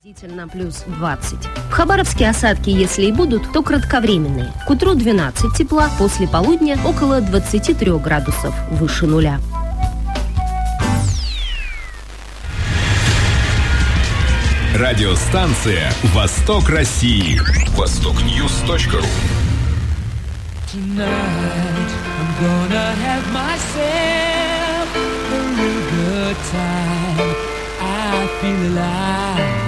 Плюс 20. В Хабаровске осадки, если и будут, то кратковременные. К утру 12 тепла, после полудня около 23 градусов выше нуля. Радиостанция «Восток России». Востокньюс.ру. Tonight I'm gonna have myself a real good time. I feel alive.